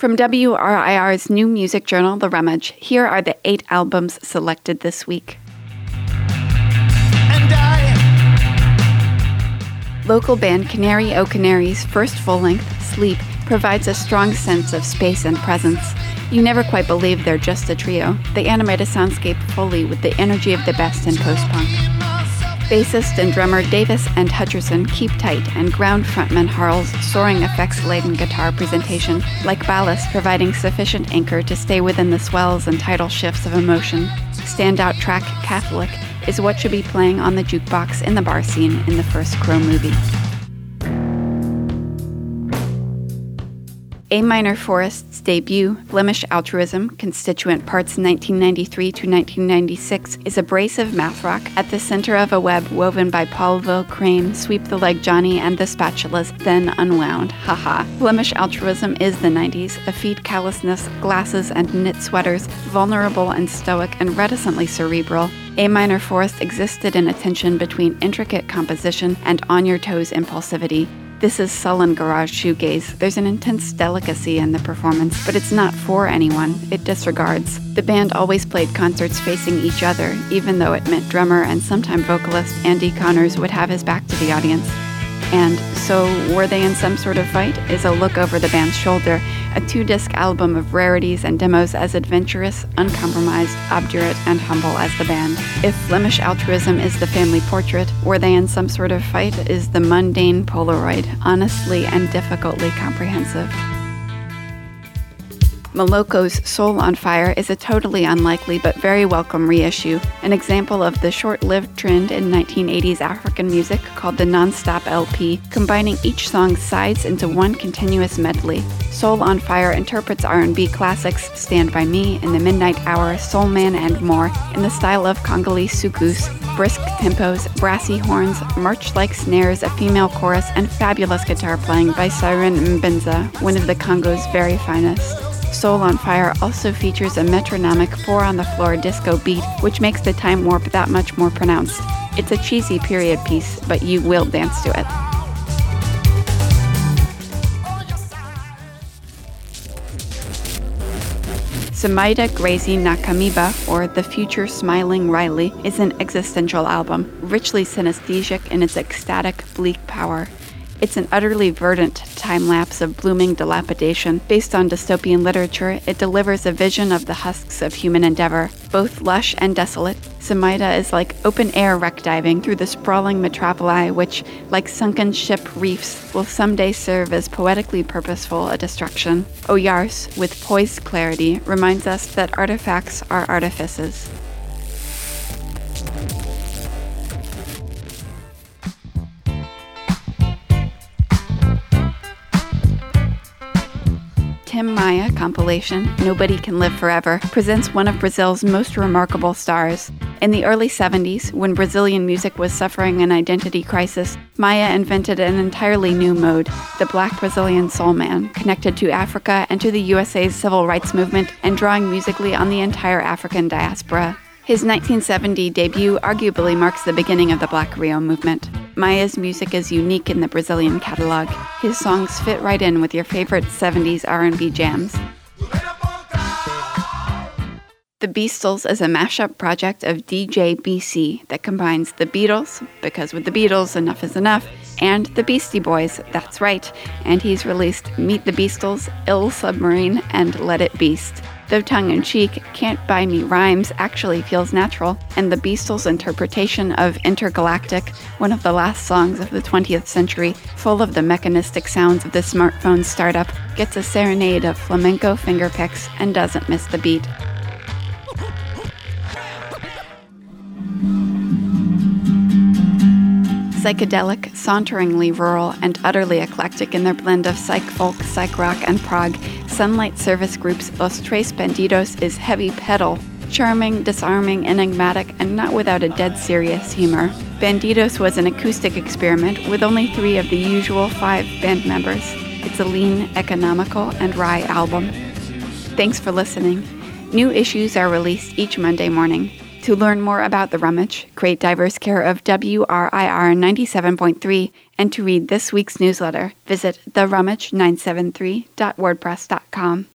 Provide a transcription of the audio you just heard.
From WRIR's new music journal, The Rummage, here are the 8 albums selected this week. Local band Canary O Canary's first full-length, Sleep, provides a strong sense of space and presence. You never quite believe they're just a trio. They animate a soundscape fully with the energy of the best in post-punk. Bassist and drummer Davis and Hutcherson keep tight, and ground frontman Harl's soaring effects-laden guitar presentation, like ballast, providing sufficient anchor to stay within the swells and tidal shifts of emotion. Standout track Catholic is what should be playing on the jukebox in the bar scene in the first Crow movie. A Minor Forest's debut, Flemish Altruism, constituent parts 1993 to 1996, is abrasive math rock at the center of a web woven by Paulville, Crane, Sweep the Leg Johnny, and the Spatulas, then unwound. Haha. Flemish Altruism is the 90s, effete callousness, glasses and knit sweaters, vulnerable and stoic and reticently cerebral. A Minor Forest existed in a tension between intricate composition and on-your-toes impulsivity. This is sullen garage shoegaze. There's an intense delicacy in the performance, but it's not for anyone. It disregards. The band always played concerts facing each other, even though it meant drummer and sometime vocalist Andy Connors would have his back to the audience. And So Were They in Some Sort of Fight is a look over the band's shoulder, a 2-disc album of rarities and demos as adventurous, uncompromised, obdurate, and humble as the band. If Flemish Altruism is the family portrait, Were They in Some Sort of Fight is the mundane Polaroid, honestly and difficultly comprehensive. Moloko's Soul on Fire is a totally unlikely but very welcome reissue, an example of the short-lived trend in 1980s African music called the Non-Stop LP, combining each song's sides into one continuous medley. Soul on Fire interprets R&B classics Stand By Me, In the Midnight Hour, Soul Man, and more in the style of Congolese soukous, brisk tempos, brassy horns, march-like snares, a female chorus, and fabulous guitar playing by Siren Mbenza, one of the Congo's very finest. Soul on Fire also features a metronomic 4-on-the-floor disco beat, which makes the time warp that much more pronounced. It's a cheesy period piece, but you will dance to it. Samaida Gracie Nakamiba, or The Future Smiling Riley, is an existential album, richly synesthesic in its ecstatic, bleak power. It's an utterly verdant time-lapse of blooming dilapidation. Based on dystopian literature, it delivers a vision of the husks of human endeavor. Both lush and desolate, Samaida is like open-air wreck diving through the sprawling metropoli which, like sunken ship reefs, will someday serve as poetically purposeful a destruction. Oyars, with poised clarity, reminds us that artifacts are artifices. Tim Maia compilation, Nobody Can Live Forever, presents one of Brazil's most remarkable stars. In the early 70s, when Brazilian music was suffering an identity crisis, Maia invented an entirely new mode, the Black Brazilian soul man, connected to Africa and to the USA's civil rights movement and drawing musically on the entire African diaspora. His 1970 debut arguably marks the beginning of the Black Rio movement. Maia's music is unique in the Brazilian catalog. His songs fit right in with your favorite 70s R&B jams. The Beastles is a mashup project of DJ BC that combines the Beatles, because with the Beatles enough is enough, and the Beastie Boys, that's right, and he's released Meet the Beastles, Ill Submarine, and Let It Beast. Though tongue-in-cheek, Can't Buy Me Rhymes actually feels natural, and the Beastles' interpretation of Intergalactic, one of the last songs of the 20th century, full of the mechanistic sounds of the smartphone startup, gets a serenade of flamenco fingerpicks and doesn't miss the beat. Psychedelic, saunteringly rural, and utterly eclectic in their blend of psych folk, psych rock, and prog, Sunlight Service Group's Los Tres Bandidos is heavy pedal, charming, disarming, enigmatic, and not without a dead serious humor. Bandidos was an acoustic experiment with only 3 of the usual 5 band members. It's a lean, economical, and wry album. Thanks for listening. New issues are released each Monday morning. To learn more about The Rummage, great diverse care of WRIR 97.3, and to read this week's newsletter, visit therummage973.wordpress.com.